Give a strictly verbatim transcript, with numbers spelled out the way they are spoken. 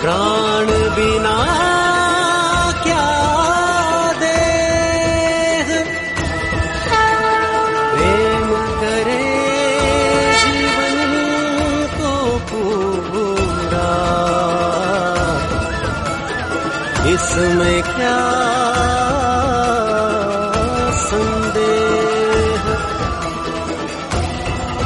प्राण बिना क्या देह, प्रेम करे जीवन को पूरा, इसमें क्या